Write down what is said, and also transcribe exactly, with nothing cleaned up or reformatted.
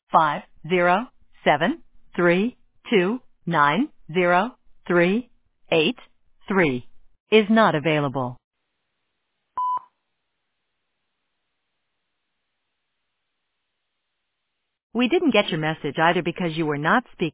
five zero seven three two nine zero three eight three is not available. We didn't get your message either because you were not speaking